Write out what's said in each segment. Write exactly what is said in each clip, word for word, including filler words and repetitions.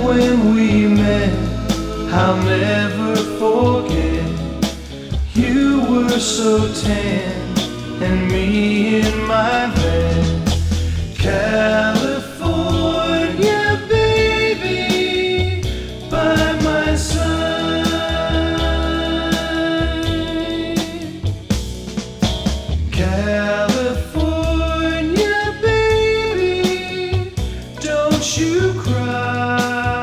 when we met, I'll never forget. You were so tan, and me in my van. California, baby, by my side. California, baby, don't you cry.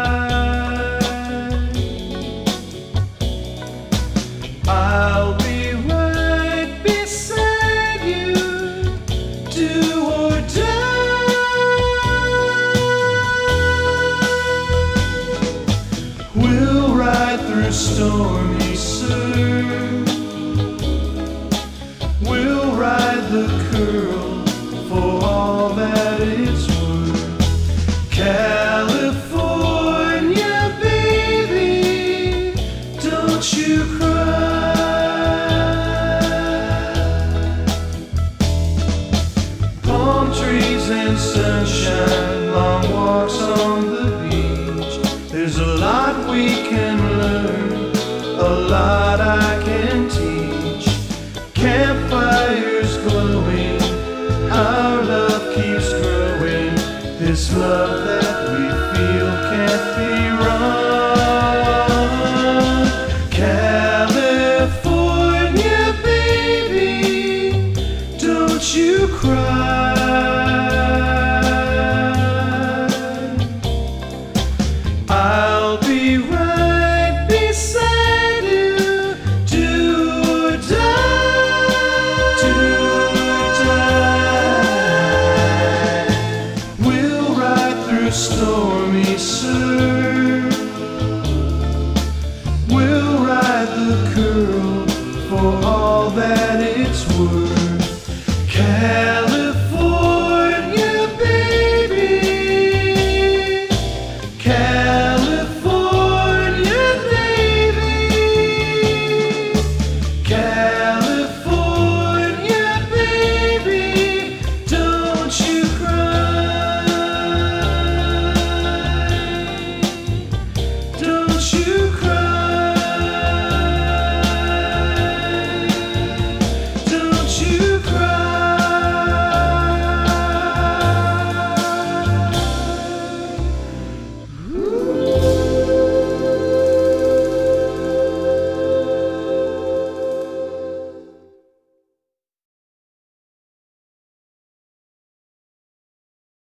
I'll be right beside you, do or die. We'll ride through stormy surf. We'll ride the curl for all that it's worth. California, baby, don't you cry. Palm trees and sunshine, long walks on the beach. There's a lot we can learn, a lot I can teach. Campfires glowing, our love keeps growing. This love that we feel can't be wrong. California, baby, don't you cry. I'll be right beside you, do or die, do or die. We'll ride through stormy surf. We'll ride the curl for all that it's worth.